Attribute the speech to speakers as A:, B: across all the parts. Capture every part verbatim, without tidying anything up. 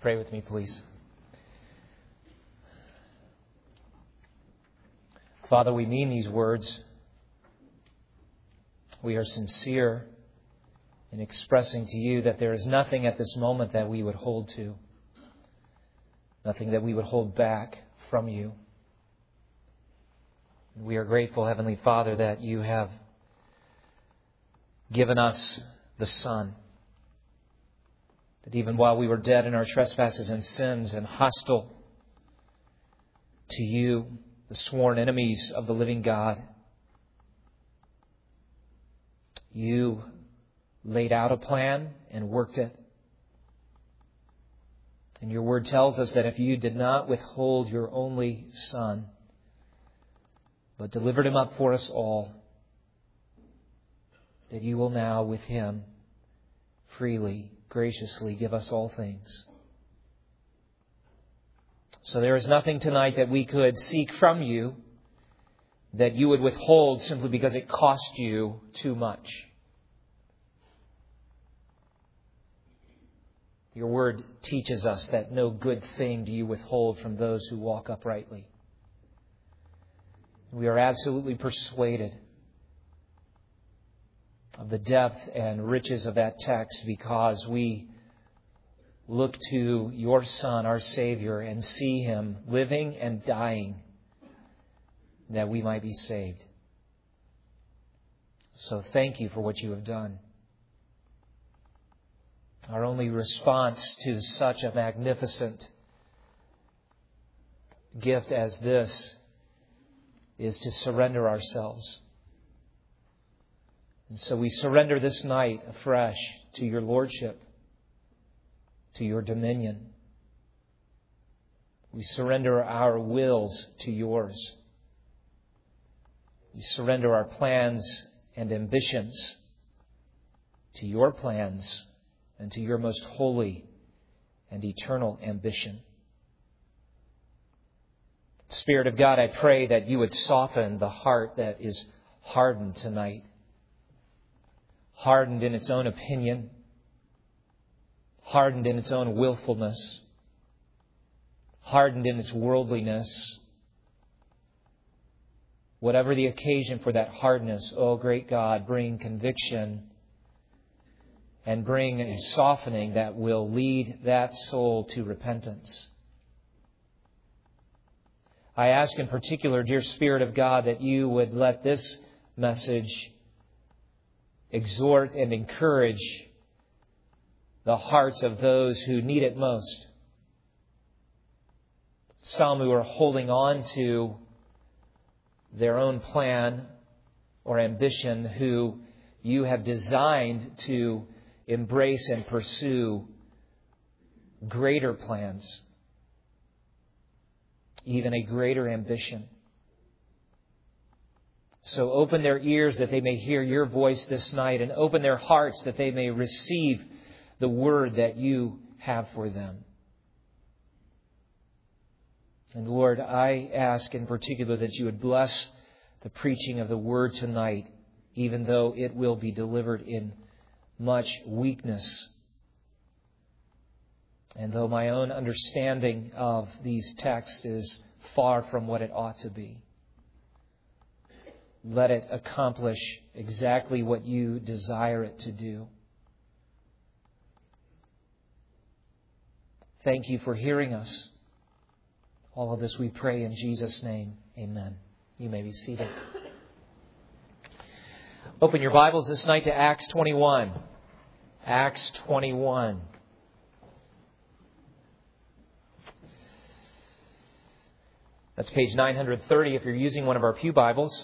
A: Pray with me, please. Father, we mean these words. We are sincere in expressing to you that there is nothing at this moment that we would hold to, nothing that we would hold back from you. We are grateful, Heavenly Father, that you have given us the Son, that even while we were dead in our trespasses and sins and hostile to you, the sworn enemies of the living God, you laid out a plan and worked it. And your word tells us that if you did not withhold your only Son, but delivered him up for us all, that you will now with him freely, graciously give us all things. So there is nothing tonight that we could seek from you that you would withhold simply because it cost you too much. Your word teaches us that no good thing do you withhold from those who walk uprightly. We are absolutely persuaded of the depth and riches of that text because we look to your Son, our Savior, and see him living and dying that we might be saved. So thank you for what you have done. Our only response to such a magnificent gift as this is to surrender ourselves. And so we surrender this night afresh to your lordship, to your dominion. We surrender our wills to yours. We surrender our plans and ambitions to your plans and to your most holy and eternal ambition. Spirit of God, I pray that you would soften the heart that is hardened tonight. Hardened in its own opinion. Hardened in its own willfulness. Hardened in its worldliness. Whatever the occasion for that hardness, oh great God, bring conviction and bring a softening that will lead that soul to repentance. I ask in particular, dear Spirit of God, that you would let this message exhort and encourage the hearts of those who need it most. Some who are holding on to their own plan or ambition, who you have designed to embrace and pursue greater plans, even a greater ambition. So open their ears that they may hear your voice this night, and open their hearts that they may receive the word that you have for them. And Lord, I ask in particular that you would bless the preaching of the word tonight, even though it will be delivered in much weakness. And though my own understanding of these texts is far from what it ought to be, let it accomplish exactly what you desire it to do. Thank you for hearing us. All of this we pray in Jesus' name. Amen. You may be seated. Open your Bibles this night to Acts twenty-one. Acts twenty-one. That's page nine hundred thirty if you're using one of our pew Bibles.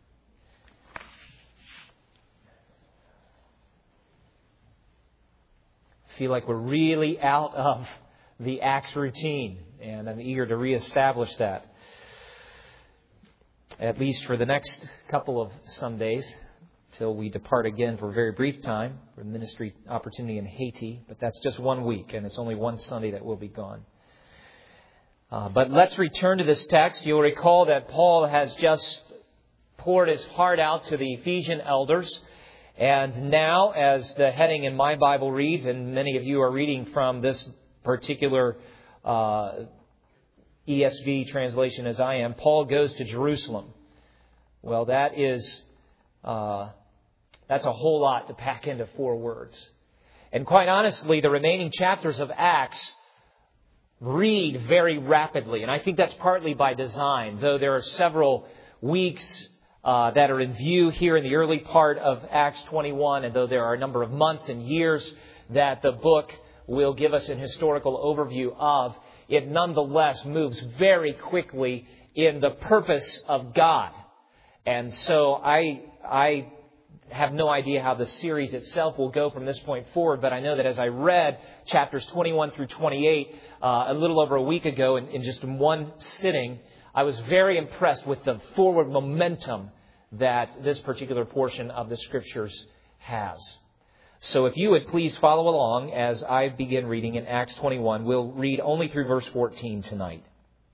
A: I feel like we're really out of the Acts routine, and I'm eager to reestablish that, at least for the next couple of Sundays, till we depart again for a very brief time for ministry opportunity in Haiti. But that's just one week, and it's only one Sunday that we'll be gone. Uh, but let's return to this text. You'll recall that Paul has just poured his heart out to the Ephesian elders. And now, as the heading in my Bible reads, and many of you are reading from this particular uh, E S V translation as I am, Paul goes to Jerusalem. Well, that is uh, that's a whole lot to pack into four words. And quite honestly, the remaining chapters of Acts read very rapidly. And I think that's partly by design, though there are several weeks uh, that are in view here in the early part of Acts twenty-one, and though there are a number of months and years that the book will give us an historical overview of, it nonetheless moves very quickly in the purpose of God. And so I I have no idea how the series itself will go from this point forward, but I know that as I read chapters twenty-one through twenty-eight uh, a little over a week ago in, in just one sitting, I was very impressed with the forward momentum that this particular portion of the Scriptures has. So if you would please follow along as I begin reading in Acts twenty-one. We'll read only through verse fourteen tonight.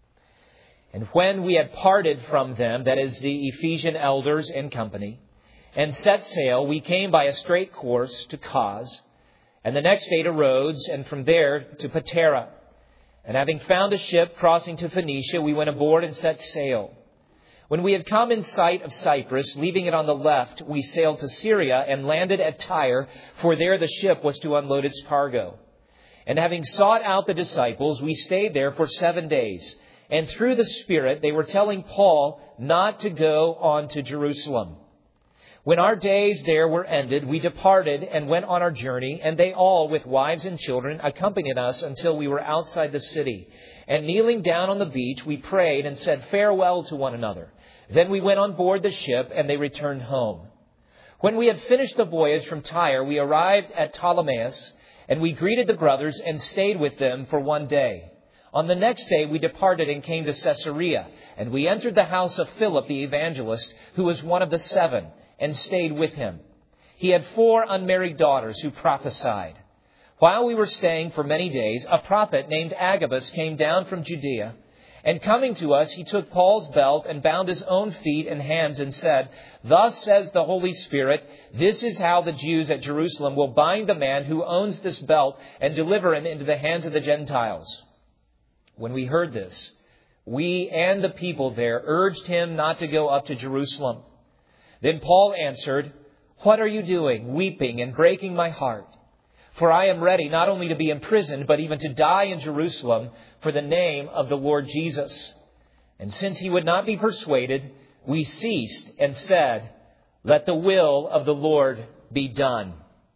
A: And when we had parted from them, that is the Ephesian elders and company, and set sail, we came by a straight course to Cos, and the next day to Rhodes, and from there to Patara. And having found a ship crossing to Phoenicia, we went aboard and set sail. When we had come in sight of Cyprus, leaving it on the left, we sailed to Syria and landed at Tyre, for there the ship was to unload its cargo. And having sought out the disciples, we stayed there for seven days. And through the Spirit, they were telling Paul not to go on to Jerusalem. When our days there were ended, we departed and went on our journey, and they all, with wives and children, accompanied us until we were outside the city. And kneeling down on the beach, we prayed and said farewell to one another. Then we went on board the ship, and they returned home. When we had finished the voyage from Tyre, we arrived at Ptolemais, and we greeted the brothers and stayed with them for one day. On the next day, we departed and came to Caesarea, and we entered the house of Philip the evangelist, who was one of the seven, and stayed with him. He had four unmarried daughters who prophesied. While we were staying for many days, a prophet named Agabus came down from Judea, and coming to us, he took Paul's belt and bound his own feet and hands and said, "Thus says the Holy Spirit, this is how the Jews at Jerusalem will bind the man who owns this belt and deliver him into the hands of the Gentiles." When we heard this, we and the people there urged him not to go up to Jerusalem. Then Paul answered, "What are you doing, weeping and breaking my heart? For I am ready not only to be imprisoned, but even to die in Jerusalem for the name of the Lord Jesus." And since he would not be persuaded, we ceased and said, "Let the will of the Lord be done."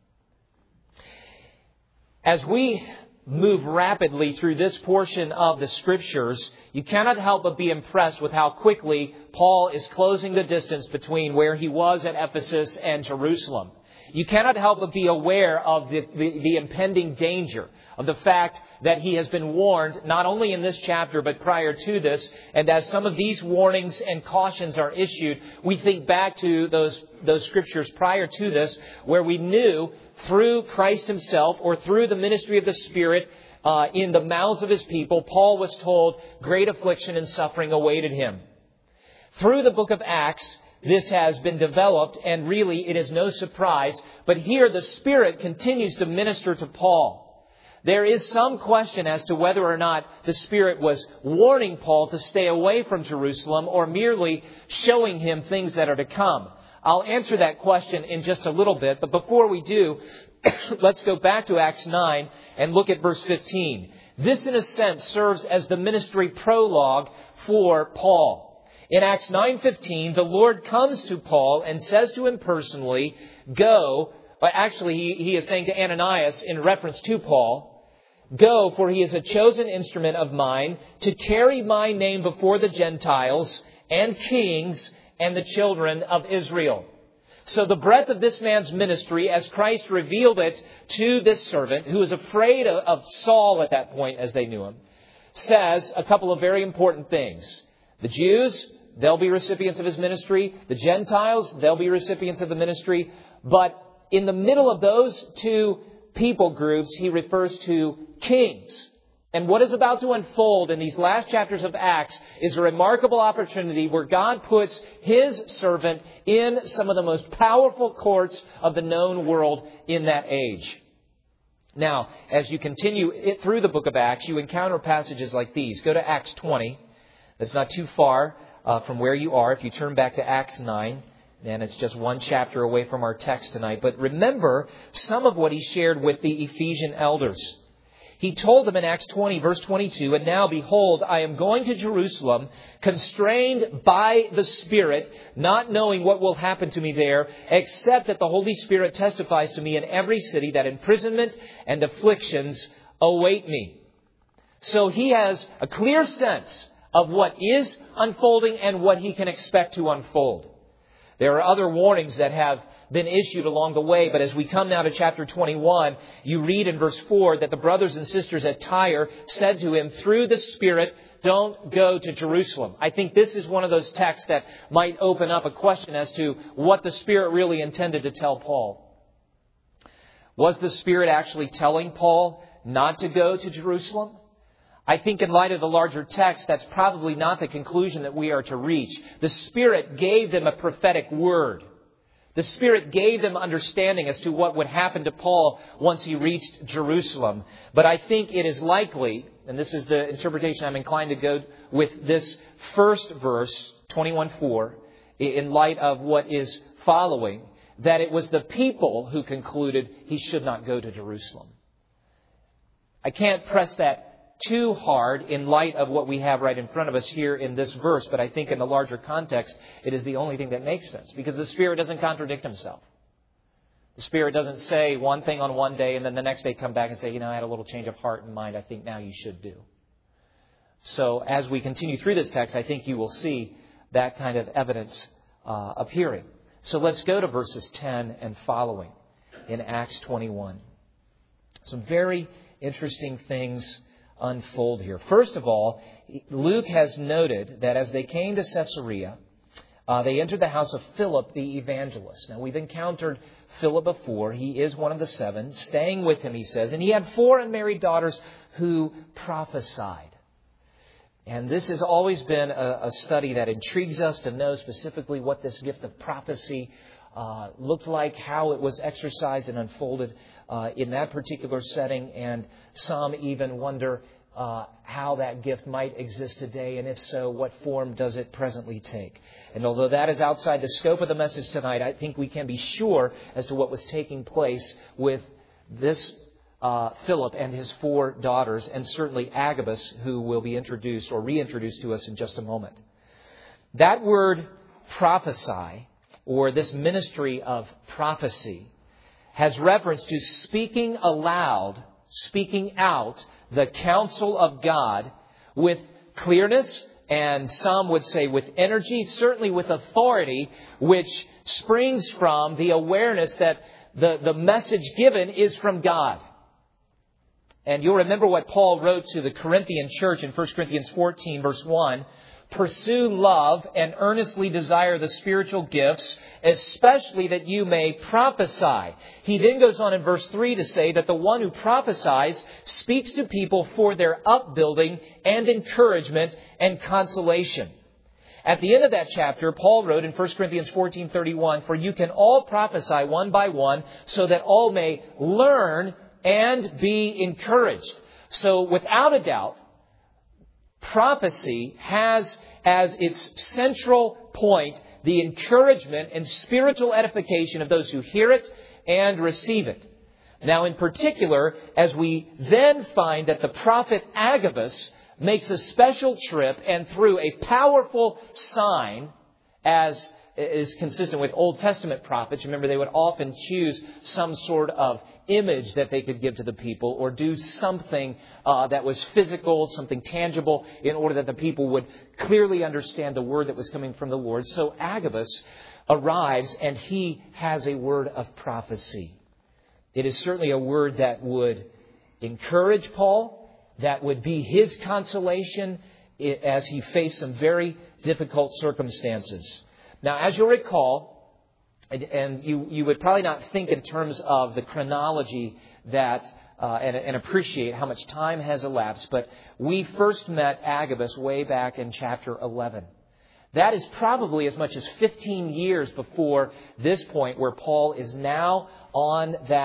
A: As we move rapidly through this portion of the Scriptures, you cannot help but be impressed with how quickly Paul is closing the distance between where he was at Ephesus and Jerusalem. You cannot help but be aware of the, the, the impending danger, of the fact that he has been warned not only in this chapter but prior to this. And as some of these warnings and cautions are issued, we think back to those, those Scriptures prior to this, where we knew through Christ himself or through the ministry of the Spirit uh, in the mouths of his people, Paul was told great affliction and suffering awaited him. Through the book of Acts, this has been developed, and really it is no surprise. But here the Spirit continues to minister to Paul. There is some question as to whether or not the Spirit was warning Paul to stay away from Jerusalem or merely showing him things that are to come. I'll answer that question in just a little bit, but before we do, let's go back to Acts nine and look at verse fifteen. This, in a sense, serves as the ministry prologue for Paul. In Acts nine fifteen, the Lord comes to Paul and says to him personally, "Go," but actually he, he is saying to Ananias in reference to Paul, "Go, for he is a chosen instrument of mine to carry my name before the Gentiles and kings and the children of Israel." So the breadth of this man's ministry, as Christ revealed it to this servant, who was afraid of Saul at that point as they knew him, says a couple of very important things. The Jews, they'll be recipients of his ministry. The Gentiles, they'll be recipients of the ministry. But in the middle of those two people groups, he refers to kings. And what is about to unfold in these last chapters of Acts is a remarkable opportunity where God puts his servant in some of the most powerful courts of the known world in that age. Now, as you continue it through the book of Acts, you encounter passages like these. Go to Acts twenty. That's not too far uh, from where you are. If you turn back to Acts nine, and it's just one chapter away from our text tonight. But remember some of what he shared with the Ephesian elders. He told them in Acts twenty, verse twenty-two, "And now, behold, I am going to Jerusalem, constrained by the Spirit, not knowing what will happen to me there, except that the Holy Spirit testifies to me in every city that imprisonment and afflictions await me." So he has a clear sense of what is unfolding and what he can expect to unfold. There are other warnings that have been issued along the way. But as we come now to chapter twenty-one, you read in verse four that the brothers and sisters at Tyre said to him, "Through the Spirit, don't go to Jerusalem." I think this is one of those texts that might open up a question as to what the Spirit really intended to tell Paul. Was the Spirit actually telling Paul not to go to Jerusalem? I think in light of the larger text, that's probably not the conclusion that we are to reach. The Spirit gave them a prophetic word. The Spirit gave them understanding as to what would happen to Paul once he reached Jerusalem. But I think it is likely, and this is the interpretation I'm inclined to go with this first verse, twenty-one four, in light of what is following, that it was the people who concluded he should not go to Jerusalem. I can't press that too hard in light of what we have right in front of us here in this verse. But I think in the larger context, it is the only thing that makes sense. Because the Spirit doesn't contradict Himself. The Spirit doesn't say one thing on one day and then the next day come back and say, you know, I had a little change of heart and mind. I think now you should do. So as we continue through this text, I think you will see that kind of evidence uh, appearing. So let's go to verses ten and following in Acts twenty-one. Some very interesting things unfold here. First of all, Luke has noted that as they came to Caesarea, uh, they entered the house of Philip the evangelist. Now, we've encountered Philip before. He is one of the seven. Staying with him, he says, and he had four unmarried daughters who prophesied. And this has always been a, a study that intrigues us to know specifically what this gift of prophecy uh, looked like, how it was exercised and unfolded Uh, in that particular setting, and some even wonder uh, how that gift might exist today, and if so, what form does it presently take? And although that is outside the scope of the message tonight, I think we can be sure as to what was taking place with this uh, Philip and his four daughters, and certainly Agabus, who will be introduced or reintroduced to us in just a moment. That word prophesy, or this ministry of prophecy, has reference to speaking aloud, speaking out the counsel of God with clearness, and some would say with energy, certainly with authority, which springs from the awareness that the, the message given is from God. And you'll remember what Paul wrote to the Corinthian church in First Corinthians fourteen, verse one. Pursue love and earnestly desire the spiritual gifts, especially that you may prophesy. He then goes on in verse three to say that the one who prophesies speaks to people for their upbuilding and encouragement and consolation. At the end of that chapter, Paul wrote in First Corinthians fourteen thirty-one, "For you can all prophesy one by one, so that all may learn and be encouraged." So without a doubt, prophecy has as its central point the encouragement and spiritual edification of those who hear it and receive it. Now, in particular, as we then find that the prophet Agabus makes a special trip, and through a powerful sign, as is consistent with Old Testament prophets. Remember, they would often choose some sort of image that they could give to the people, or do something uh, that was physical, something tangible, in order that the people would clearly understand the word that was coming from the Lord. So Agabus arrives, and he has a word of prophecy. It is certainly a word that would encourage Paul, that would be his consolation as he faced some very difficult circumstances. Now, as you'll recall, and you, you would probably not think in terms of the chronology that uh, and, and appreciate how much time has elapsed, but we first met Agabus way back in chapter eleven. That is probably as much as fifteen years before this point, where Paul is now on that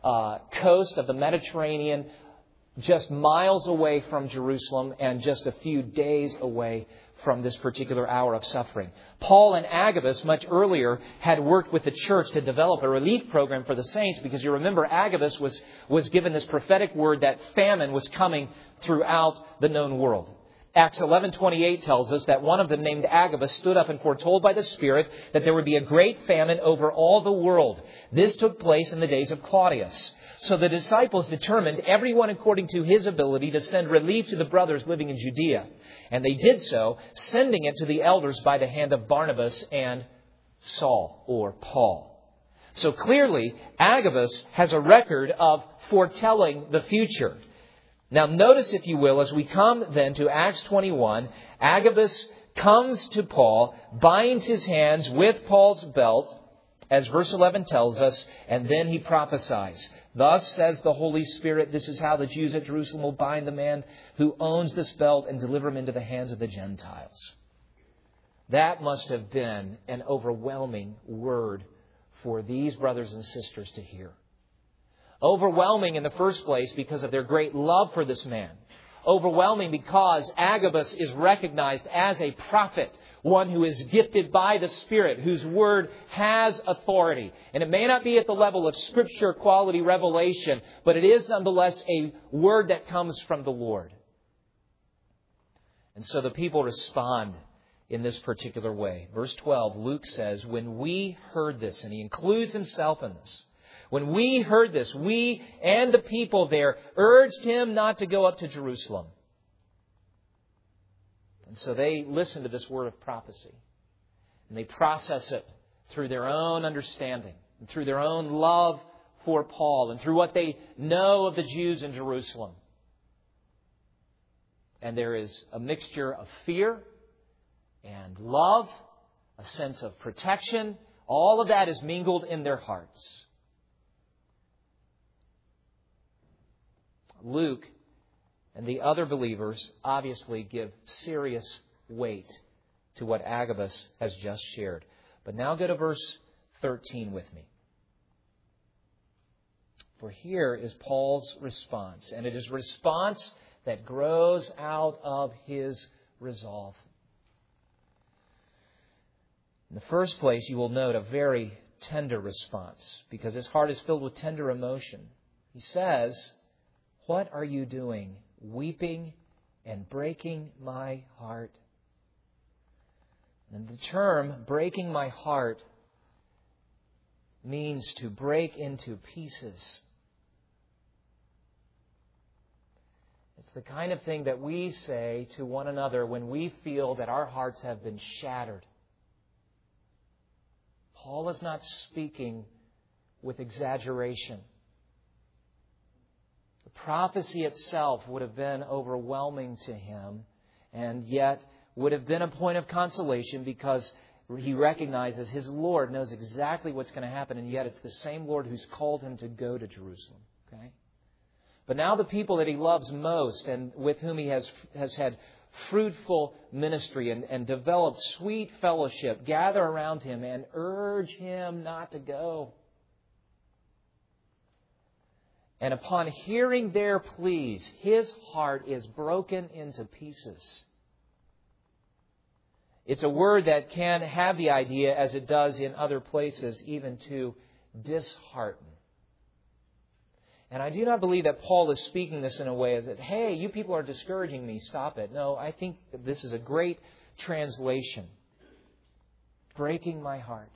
A: uh, coast of the Mediterranean, just miles away from Jerusalem and just a few days away from this particular hour of suffering. Paul and Agabus, much earlier, had worked with the church to develop a relief program for the saints, because you remember Agabus was, was given this prophetic word that famine was coming throughout the known world. Acts eleven twenty-eight tells us that one of them, named Agabus, stood up and foretold by the Spirit that there would be a great famine over all the world. This took place in the days of Claudius. So the disciples determined, everyone according to his ability, to send relief to the brothers living in Judea. And they did so, sending it to the elders by the hand of Barnabas and Saul, or Paul. So clearly, Agabus has a record of foretelling the future. Now notice, if you will, as we come then to Acts twenty-one, Agabus comes to Paul, binds his hands with Paul's belt, as verse eleven tells us, and then he prophesies. Thus says the Holy Spirit, this is how the Jews at Jerusalem will bind the man who owns this belt and deliver him into the hands of the Gentiles. That must have been an overwhelming word for these brothers and sisters to hear. Overwhelming in the first place because of their great love for this man. Overwhelming because Agabus is recognized as a prophet, one who is gifted by the Spirit, whose word has authority. And it may not be at the level of Scripture quality revelation, but it is nonetheless a word that comes from the Lord. And so the people respond in this particular way. Verse twelve, Luke says, when we heard this, and he includes himself in this, when we heard this, we and the people there urged him not to go up to Jerusalem. And so they listen to this word of prophecy. And they process it through their own understanding, and through their own love for Paul, and through what they know of the Jews in Jerusalem. And there is a mixture of fear and love, a sense of protection. All of that is mingled in their hearts. Luke and the other believers obviously give serious weight to what Agabus has just shared. But now go to verse thirteen with me. For here is Paul's response, and it is a response that grows out of his resolve. In the first place, you will note a very tender response, because his heart is filled with tender emotion. He says, what are you doing, weeping and breaking my heart? And the term breaking my heart means to break into pieces. It's the kind of thing that we say to one another when we feel that our hearts have been shattered. Paul is not speaking with exaggeration. The prophecy itself would have been overwhelming to him, and yet would have been a point of consolation, because he recognizes his Lord knows exactly what's going to happen, and yet it's the same Lord who's called him to go to Jerusalem. Okay? But now the people that he loves most, and with whom he has has had fruitful ministry and, and developed sweet fellowship, gather around him and urge him not to go. And upon hearing their pleas, his heart is broken into pieces. It's a word that can have the idea, as it does in other places, even to dishearten. And I do not believe that Paul is speaking this in a way as that, hey, you people are discouraging me, stop it. No, I think that this is a great translation. Breaking my heart.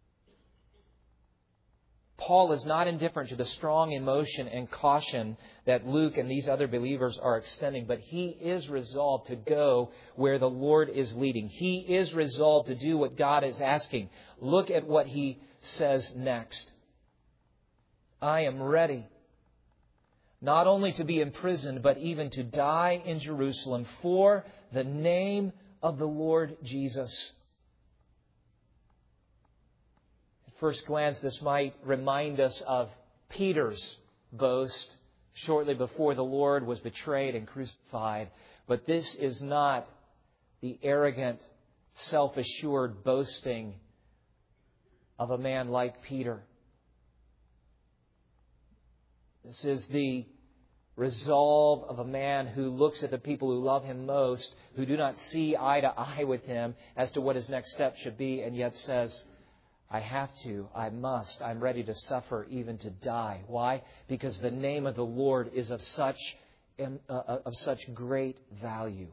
A: Paul is not indifferent to the strong emotion and caution that Luke and these other believers are extending, but he is resolved to go where the Lord is leading. He is resolved to do what God is asking. Look at what he says next. I am ready, not only to be imprisoned, but even to die in Jerusalem for the name of the Lord Jesus. At first glance, this might remind us of Peter's boast shortly before the Lord was betrayed and crucified. But this is not the arrogant, self-assured boasting of a man like Peter. This is the resolve of a man who looks at the people who love him most, who do not see eye to eye with him as to what his next step should be, and yet says, I have to, I must, I'm ready to suffer, even to die. Why? Because the name of the Lord is of such, uh, of such great value.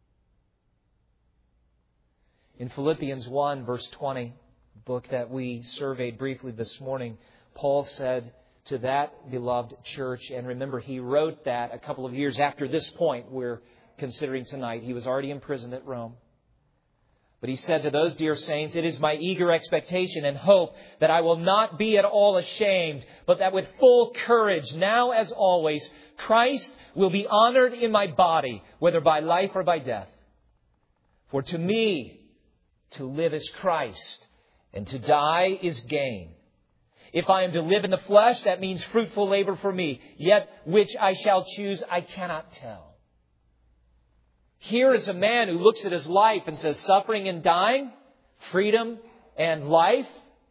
A: In Philippians one, verse twenty, book that we surveyed briefly this morning, Paul said to that beloved church, and remember, he wrote that a couple of years after this point we're considering tonight. He was already imprisoned at Rome. But he said to those dear saints, it is my eager expectation and hope that I will not be at all ashamed, but that with full courage, now as always, Christ will be honored in my body, whether by life or by death. For to me, to live is Christ, and to die is gain. If I am to live in the flesh, that means fruitful labor for me. Yet which I shall choose, I cannot tell. Here is a man who looks at his life and says, suffering and dying, freedom and life,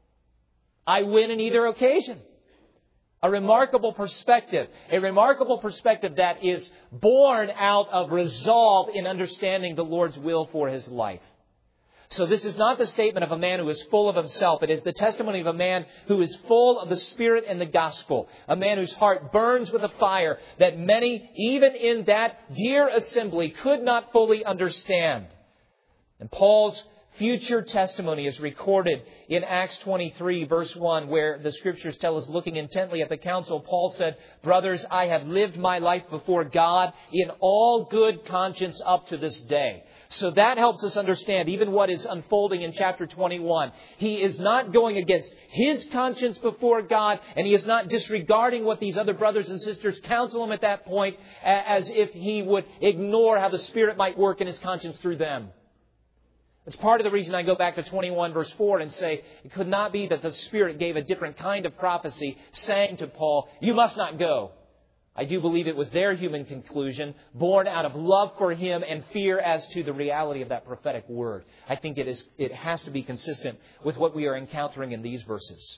A: I win in either occasion. A remarkable perspective. A remarkable perspective that is born out of resolve in understanding the Lord's will for his life. So this is not the statement of a man who is full of himself. It is the testimony of a man who is full of the Spirit and the gospel. A man whose heart burns with a fire that many, even in that dear assembly, could not fully understand. And Paul's future testimony is recorded in Acts twenty-three, verse one, where the Scriptures tell us, looking intently at the council, Paul said, brothers, I have lived my life before God in all good conscience up to this day. So that helps us understand even what is unfolding in chapter twenty-one. He is not going against his conscience before God, and he is not disregarding what these other brothers and sisters counsel him at that point, as if he would ignore how the Spirit might work in his conscience through them. It's part of the reason I go back to twenty-one verse four and say it could not be that the Spirit gave a different kind of prophecy, saying to Paul, you must not go. I do believe it was their human conclusion, born out of love for him and fear as to the reality of that prophetic word. I think it is. It has to be consistent with what we are encountering in these verses.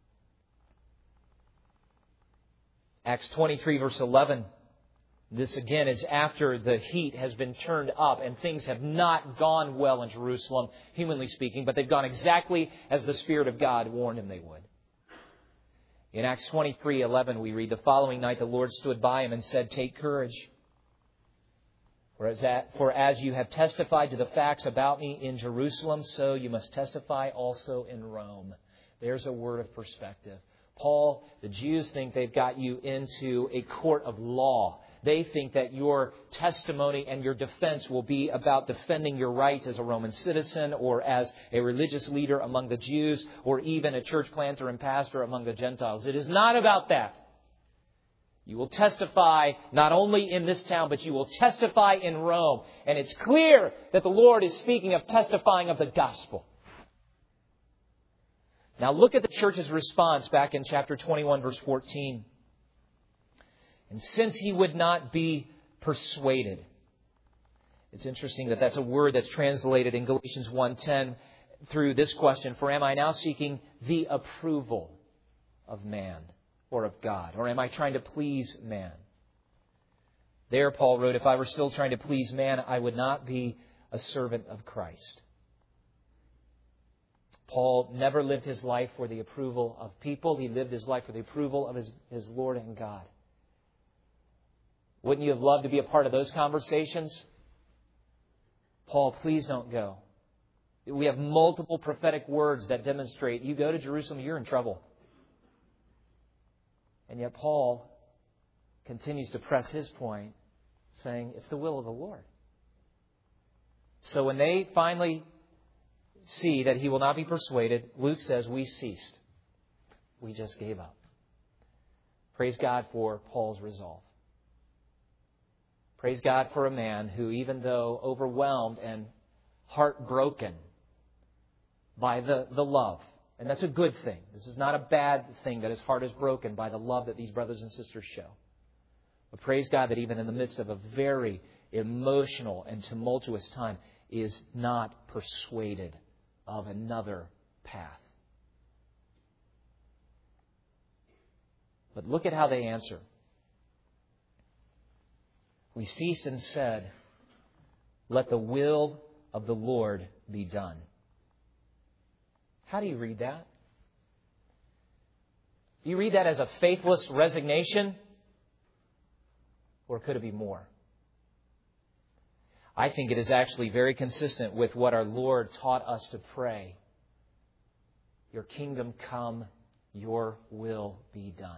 A: Acts twenty-three, verse eleven. This again is after the heat has been turned up and things have not gone well in Jerusalem, humanly speaking, but they've gone exactly as the Spirit of God warned him they would. In Acts twenty-three eleven, we read, the following night the Lord stood by him and said, take courage. For as, that, for as you have testified to the facts about me in Jerusalem, so you must testify also in Rome. There's a word of perspective. Paul, the Jews think they've got you into a court of law. They think that your testimony and your defense will be about defending your rights as a Roman citizen or as a religious leader among the Jews or even a church planter and pastor among the Gentiles. It is not about that. You will testify not only in this town, but you will testify in Rome. And it's clear that the Lord is speaking of testifying of the gospel. Now look at the church's response back in chapter twenty-one, verse fourteen. And since he would not be persuaded. It's interesting that that's a word that's translated in Galatians one ten through this question. For am I now seeking the approval of man or of God? Or am I trying to please man? There, Paul wrote, if I were still trying to please man, I would not be a servant of Christ. Paul never lived his life for the approval of people. He lived his life for the approval of his, his Lord and God. Wouldn't you have loved to be a part of those conversations? Paul, please don't go. We have multiple prophetic words that demonstrate you go to Jerusalem, you're in trouble. And yet Paul continues to press his point, saying it's the will of the Lord. So when they finally see that he will not be persuaded, Luke says we ceased. We just gave up. Praise God for Paul's resolve. Praise God for a man who, even though overwhelmed and heartbroken by the, the love, and that's a good thing. This is not a bad thing that his heart is broken by the love that these brothers and sisters show. But praise God that even in the midst of a very emotional and tumultuous time, is not persuaded of another path. But look at how they answer. We ceased and said, "Let the will of the Lord be done." How do you read that? Do you read that as a faithless resignation? Or could it be more? I think it is actually very consistent with what our Lord taught us to pray. Your kingdom come, your will be done.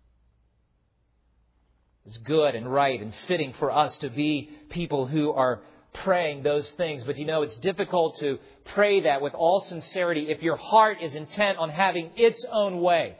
A: It's good and right and fitting for us to be people who are praying those things. But you know, it's difficult to pray that with all sincerity if your heart is intent on having its own way.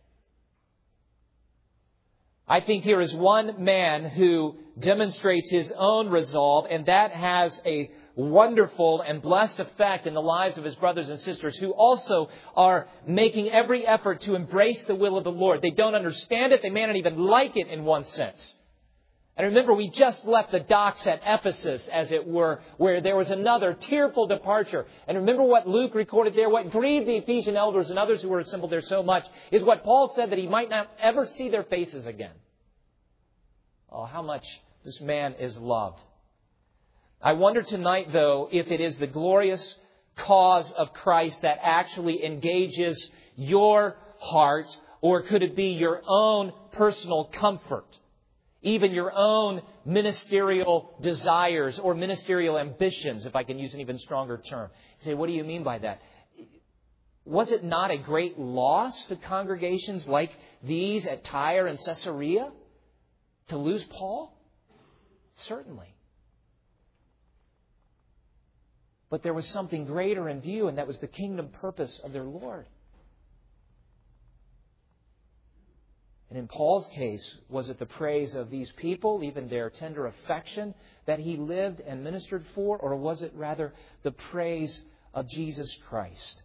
A: I think here is one man who demonstrates his own resolve, and that has a wonderful and blessed effect in the lives of his brothers and sisters who also are making every effort to embrace the will of the Lord. They don't understand it. They may not even like it in one sense. And remember, we just left the docks at Ephesus, as it were, where there was another tearful departure. And remember what Luke recorded there, what grieved the Ephesian elders and others who were assembled there so much, is what Paul said, that he might not ever see their faces again. Oh, how much this man is loved. I wonder tonight, though, if it is the glorious cause of Christ that actually engages your heart, or could it be your own personal comfort? Even your own ministerial desires or ministerial ambitions, if I can use an even stronger term. You say, what do you mean by that? Was it not a great loss to congregations like these at Tyre and Caesarea to lose Paul? Certainly. But there was something greater in view, and that was the kingdom purpose of their Lord. And in Paul's case, was it the praise of these people, even their tender affection that he lived and ministered for? Or was it rather the praise of Jesus Christ?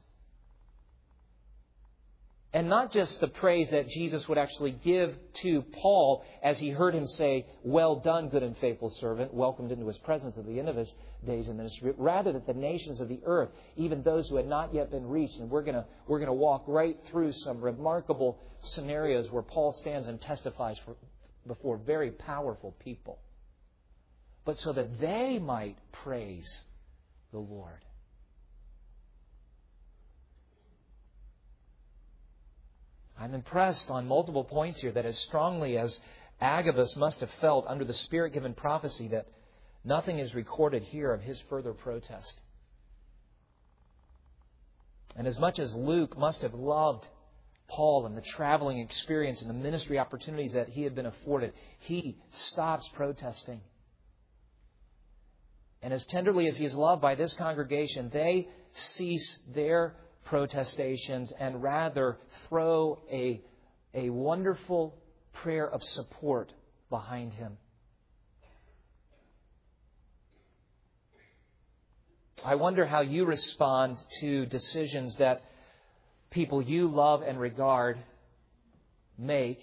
A: And not just the praise that Jesus would actually give to Paul as he heard him say, "Well done, good and faithful servant," welcomed into his presence at the end of his days in ministry. Rather that the nations of the earth, even those who had not yet been reached, and we're going to we're going to walk right through some remarkable scenarios where Paul stands and testifies for, before very powerful people. But so that they might praise the Lord. I'm impressed on multiple points here that as strongly as Agabus must have felt under the Spirit-given prophecy, that nothing is recorded here of his further protest. And as much as Luke must have loved Paul and the traveling experience and the ministry opportunities that he had been afforded, he stops protesting. And as tenderly as he is loved by this congregation, they cease their protestations and rather throw a, a wonderful prayer of support behind him. I wonder how you respond to decisions that people you love and regard make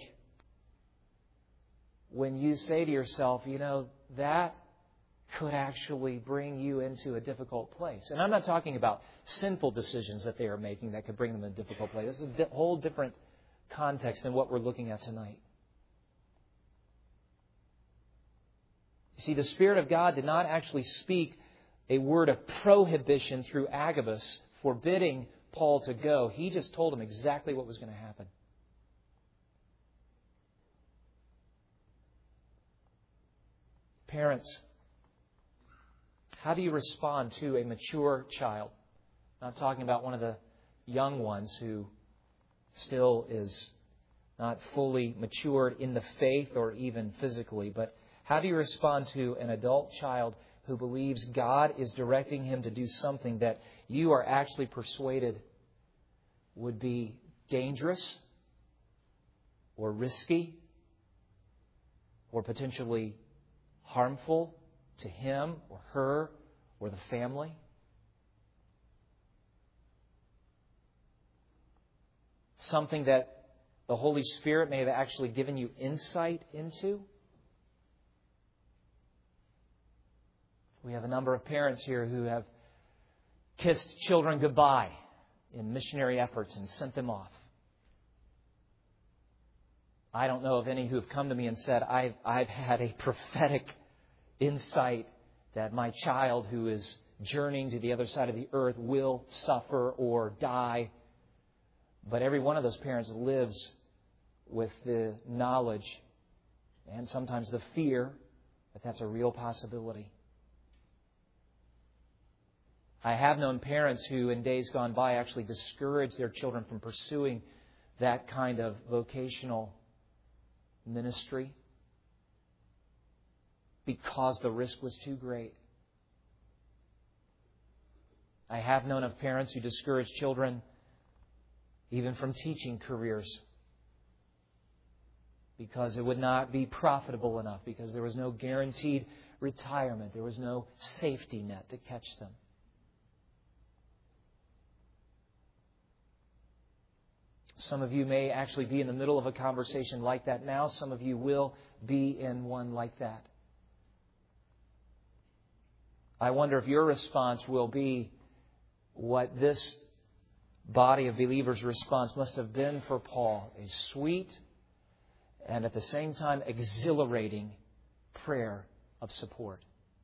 A: when you say to yourself, you know, that could actually bring you into a difficult place. And I'm not talking about sinful decisions that they are making that could bring them in a difficult place. This is a di- whole different context than what we're looking at tonight. You see, the Spirit of God did not actually speak a word of prohibition through Agabus, forbidding Paul to go. He just told him exactly what was going to happen. Parents, how do you respond to a mature child? I'm not talking about one of the young ones who still is not fully matured in the faith or even physically, but how do you respond to an adult child who believes God is directing him to do something that you are actually persuaded would be dangerous or risky or potentially harmful to him or her or the family? Something that the Holy Spirit may have actually given you insight into? We have a number of parents here who have kissed children goodbye in missionary efforts and sent them off. I don't know of any who have come to me and said, I've, I've had a prophetic insight that my child who is journeying to the other side of the earth will suffer or die. But every one of those parents lives with the knowledge and sometimes the fear that that's a real possibility. I have known parents who in days gone by actually discouraged their children from pursuing that kind of vocational ministry because the risk was too great. I have known of parents who discouraged children even from teaching careers because it would not be profitable enough, because there was no guaranteed retirement. There was no safety net to catch them. Some of you may actually be in the middle of a conversation like that now. Some of you will be in one like that. I wonder if your response will be what this body of believers' response must have been for Paul. A sweet and at the same time exhilarating prayer of support.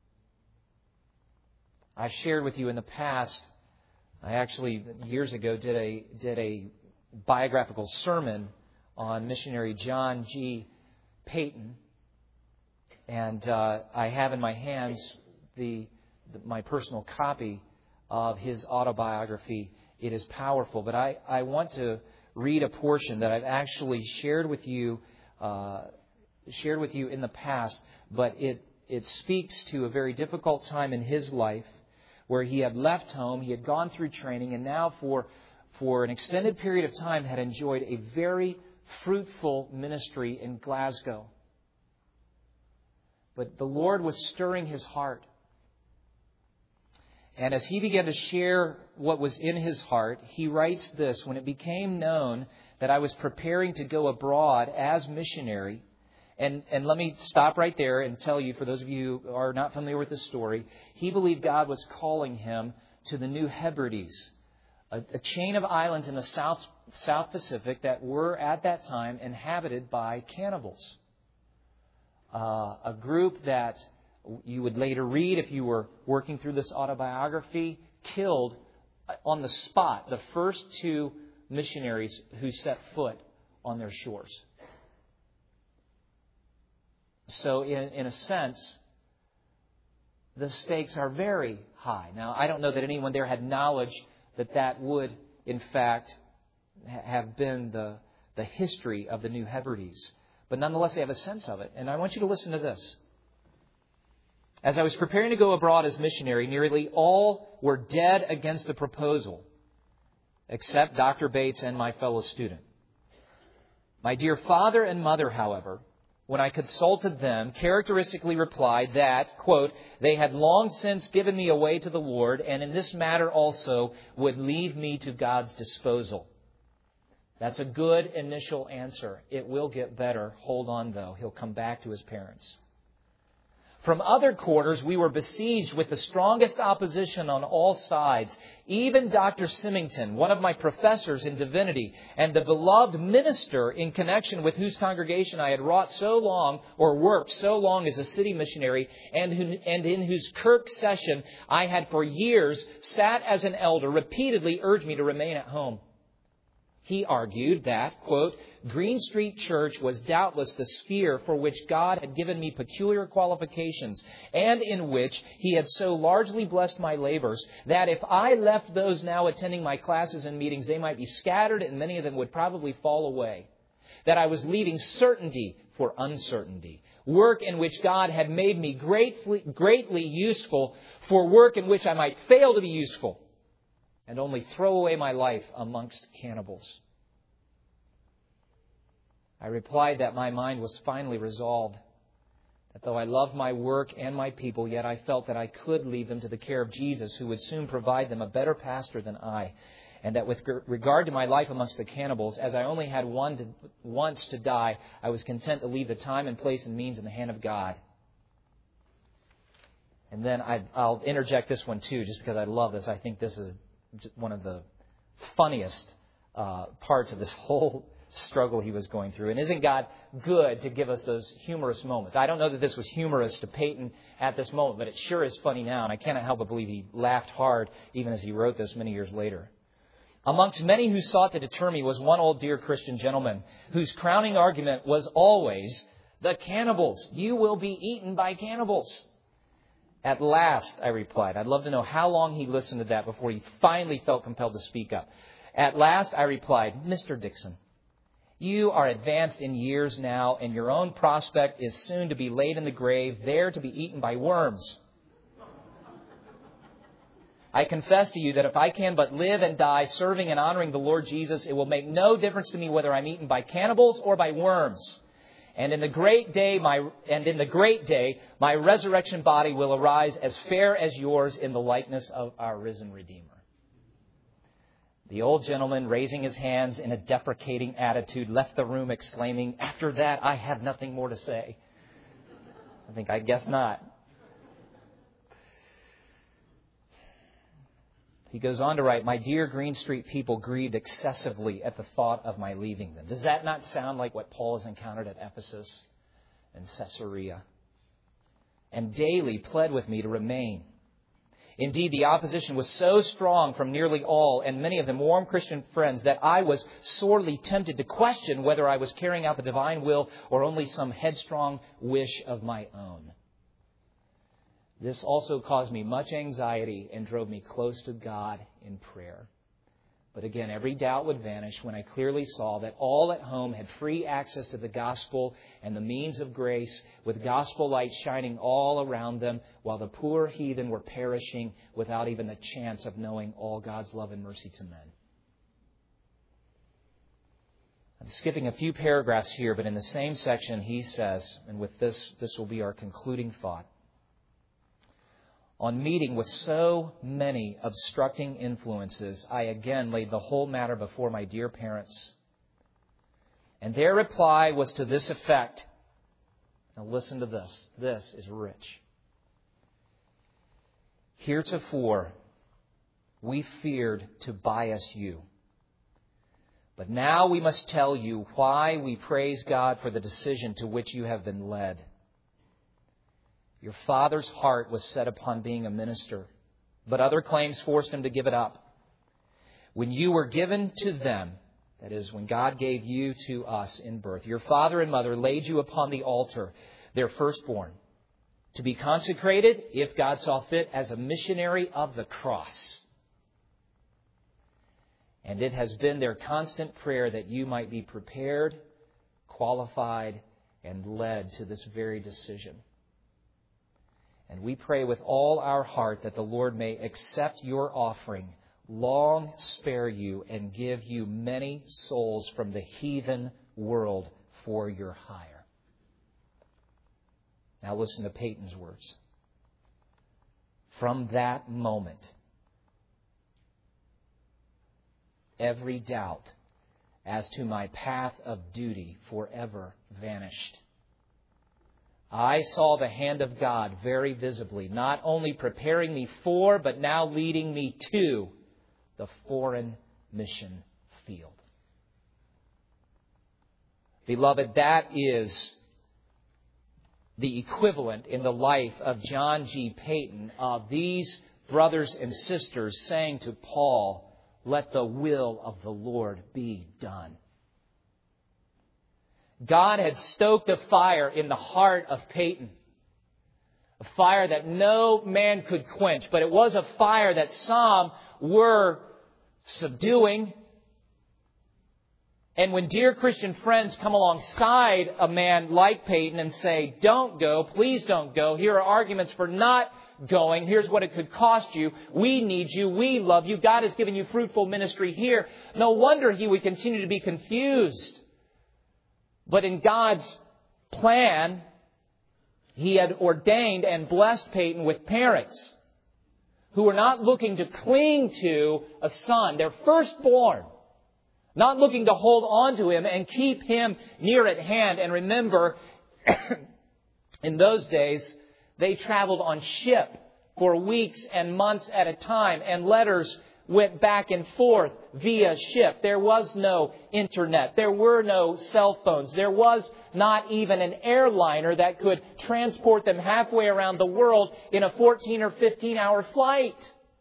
A: I've shared with you in the past, I actually years ago did a did a biographical sermon on missionary John G. Paton. And uh, I have in my hands the, the my personal copy of his autobiography. It is powerful. But I, I want to read a portion that I've actually shared with you uh, shared with you in the past. But it, it speaks to a very difficult time in his life where he had left home, he had gone through training, and now for for an extended period of time had enjoyed a very fruitful ministry in Glasgow. But the Lord was stirring his heart. And as he began to share what was in his heart, he writes this: when it became known that I was preparing to go abroad as missionary, and, and let me stop right there and tell you, for those of you who are not familiar with the story, he believed God was calling him to the New Hebrides, a, a chain of islands in the South, South Pacific that were at that time inhabited by cannibals. Uh, a group that you would later read, if you were working through this autobiography, killed on the spot the first two missionaries who set foot on their shores. So in, in a sense, the stakes are very high. Now, I don't know that anyone there had knowledge that that would, in fact, have been the, the history of the New Hebrides. But nonetheless, they have a sense of it. And I want you to listen to this. As I was preparing to go abroad as missionary, nearly all were dead against the proposal, except Doctor Bates and my fellow student. My dear father and mother, however, when I consulted them, characteristically replied that, quote, they had long since given me away to the Lord, and in this matter also would leave me to God's disposal. That's a good initial answer. It will get better. Hold on, though. He'll come back to his parents. From other quarters, we were besieged with the strongest opposition on all sides. Even Doctor Symington, one of my professors in divinity and the beloved minister in connection with whose congregation I had wrought so long or worked so long as a city missionary, and, who, and in whose Kirk session I had for years sat as an elder, repeatedly urged me to remain at home. He argued that, quote, Green Street Church was doubtless the sphere for which God had given me peculiar qualifications, and in which He had so largely blessed my labors that if I left those now attending my classes and meetings, they might be scattered and many of them would probably fall away. That I was leaving certainty for uncertainty. Work in which God had made me greatly, greatly useful for work in which I might fail to be useful, and only throw away my life amongst cannibals. I replied that my mind was finally resolved, that though I loved my work and my people, yet I felt that I could leave them to the care of Jesus, who would soon provide them a better pastor than I, and that with regard to my life amongst the cannibals, as I only had one to, once to die, I was content to leave the time and place and means in the hand of God. And then I, I'll interject this one too, just because I love this. I think this is one of the funniest uh, parts of this whole struggle he was going through. And isn't God good to give us those humorous moments? I don't know that this was humorous to Peyton at this moment, but it sure is funny now. And I cannot help but believe he laughed hard even as he wrote this many years later. Amongst many who sought to deter me was one old dear Christian gentleman whose crowning argument was always, the cannibals. You will be eaten by cannibals. At last, I replied. I'd love to know how long he listened to that before he finally felt compelled to speak up. At last, I replied, Mister Dixon, you are advanced in years now, and your own prospect is soon to be laid in the grave, there to be eaten by worms. I confess to you that if I can but live and die serving and honoring the Lord Jesus, it will make no difference to me whether I'm eaten by cannibals or by worms. And in the great day, my and in the great day, my resurrection body will arise as fair as yours in the likeness of our risen Redeemer. The old gentleman, raising his hands in a deprecating attitude, left the room exclaiming, after that, I have nothing more to say. I think, I guess not. He goes on to write, my dear Green Street people grieved excessively at the thought of my leaving them. Does that not sound like what Paul has encountered at Ephesus and Caesarea? And daily pled with me to remain. Indeed, the opposition was so strong from nearly all, and many of them warm Christian friends, that I was sorely tempted to question whether I was carrying out the divine will or only some headstrong wish of my own. This also caused me much anxiety and drove me close to God in prayer. But again, every doubt would vanish when I clearly saw that all at home had free access to the gospel and the means of grace, with gospel light shining all around them, while the poor heathen were perishing without even the chance of knowing all God's love and mercy to men. I'm skipping a few paragraphs here, but in the same section he says, and with this, this will be our concluding thought. On meeting with so many obstructing influences, I again laid the whole matter before my dear parents. And their reply was to this effect. Now listen to this. This is rich. Heretofore, we feared to bias you. But now we must tell you why we praise God for the decision to which you have been led. Your father's heart was set upon being a minister, but other claims forced him to give it up. When you were given to them, that is, when God gave you to us in birth, your father and mother laid you upon the altar, their firstborn, to be consecrated, if God saw fit, as a missionary of the cross. And it has been their constant prayer that you might be prepared, qualified, and led to this very decision. And we pray with all our heart that the Lord may accept your offering, long spare you, and give you many souls from the heathen world for your hire. Now listen to Peyton's words. From that moment, every doubt as to my path of duty forever vanished. I saw the hand of God very visibly, not only preparing me for, but now leading me to the foreign mission field. Beloved, that is the equivalent in the life of John G. Peyton of these brothers and sisters saying to Paul, let the will of the Lord be done. God had stoked a fire in the heart of Peyton. A fire that no man could quench. But it was a fire that some were subduing. And when dear Christian friends come alongside a man like Peyton and say, don't go, please don't go. Here are arguments for not going. Here's what it could cost you. We need you. We love you. God has given you fruitful ministry here. No wonder he would continue to be confused. But in God's plan, he had ordained and blessed Peyton with parents who were not looking to cling to a son, their firstborn, not looking to hold on to him and keep him near at hand. And remember, in those days, they traveled on ship for weeks and months at a time, and letters went back and forth via ship. There was no internet. There were no cell phones. There was not even an airliner that could transport them halfway around the world in a fourteen or fifteen hour flight.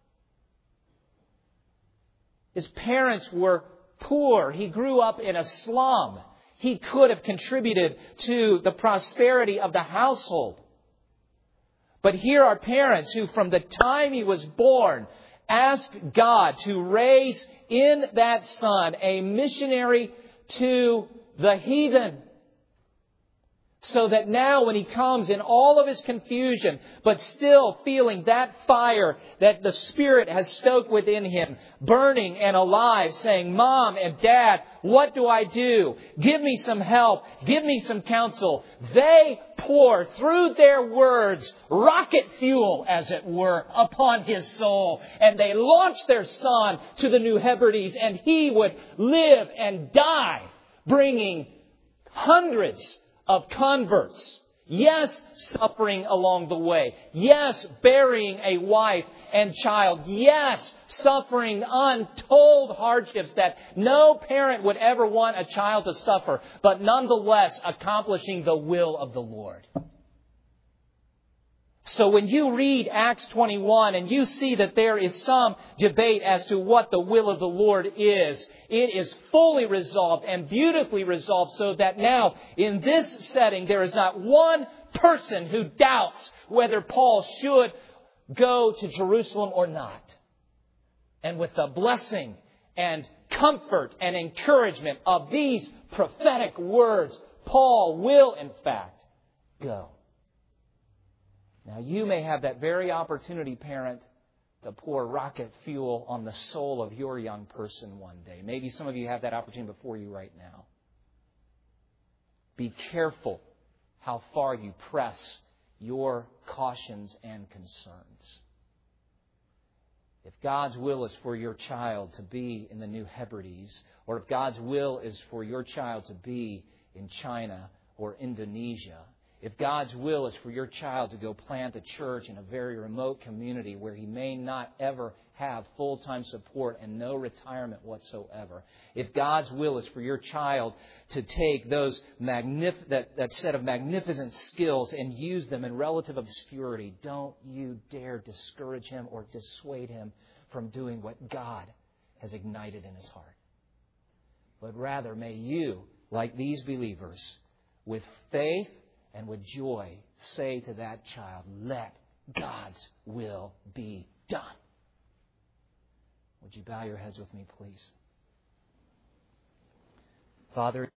A: His parents were poor. He grew up in a slum. He could have contributed to the prosperity of the household. But here are parents who, from the time he was born, asked God to raise in that son a missionary to the heathen. So that now when he comes in all of his confusion, but still feeling that fire that the Spirit has stoked within him, burning and alive, saying, Mom and Dad, what do I do? Give me some help. Give me some counsel. They pour through their words rocket fuel, as it were, upon his soul. And they launch their son to the New Hebrides, and he would live and die, bringing hundreds of converts. Yes, suffering along the way. Yes, burying a wife and child. Yes, suffering untold hardships that no parent would ever want a child to suffer, but nonetheless accomplishing the will of the Lord. So when you read Acts twenty-one and you see that there is some debate as to what the will of the Lord is, it is fully resolved and beautifully resolved so that now in this setting there is not one person who doubts whether Paul should go to Jerusalem or not. And with the blessing and comfort and encouragement of these prophetic words, Paul will in fact go. Now, you may have that very opportunity, parent, to pour rocket fuel on the soul of your young person one day. Maybe some of you have that opportunity before you right now. Be careful how far you press your cautions and concerns. If God's will is for your child to be in the New Hebrides, or if God's will is for your child to be in China or Indonesia, if God's will is for your child to go plant a church in a very remote community where he may not ever have full-time support and no retirement whatsoever, if God's will is for your child to take those magnif- that, that set of magnificent skills and use them in relative obscurity, don't you dare discourage him or dissuade him from doing what God has ignited in his heart. But rather, may you, like these believers, with faith and with joy, say to that child, let God's will be done. Would you bow your heads with me, please? Father,